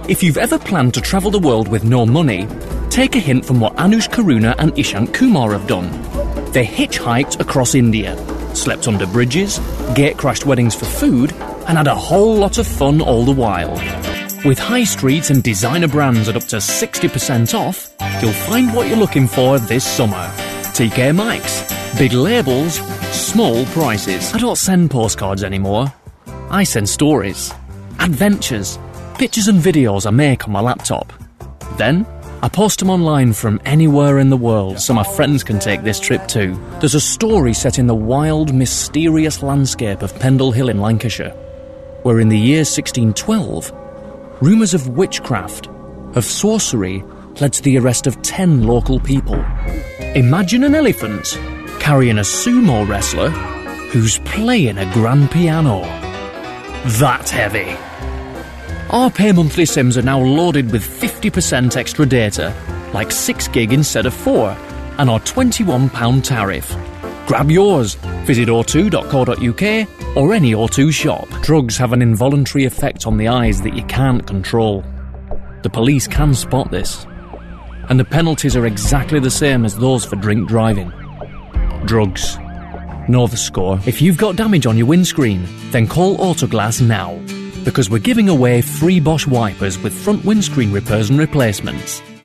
If you've ever planned to travel the world with no money, take a hint from what Anush Karuna and Ishank Kumar have done. They hitchhiked across India, slept under bridges, gate-crashed weddings for food, and had a whole lot of fun all the while. With high streets and designer brands at up to 60% off, you'll find what you're looking for this summer. TK Maxx. Big labels, small prices. I don't send postcards anymore. I send stories, adventures, pictures and videos I make on my laptop. Then, I post them online from anywhere in the world so my friends can take this trip too. There's a story set in the wild, mysterious landscape of Pendle Hill in Lancashire, where in the year 1612, rumours of witchcraft, of sorcery, led to the arrest of 10 local people. Imagine an elephant carrying a sumo wrestler who's playing a grand piano. That's heavy. Our pay monthly SIMs are now loaded with 50% extra data, like 6 gig instead of 4, and our £21 tariff. Grab yours. Visit o2.co.uk or any O2 shop. Drugs have an involuntary effect on the eyes that you can't control. The police can spot this, and the penalties are exactly the same as those for drink driving. Drugs. Know the score. If you've got damage on your windscreen, then call Autoglass now, because we're giving away free Bosch wipers with front windscreen repairs and replacements.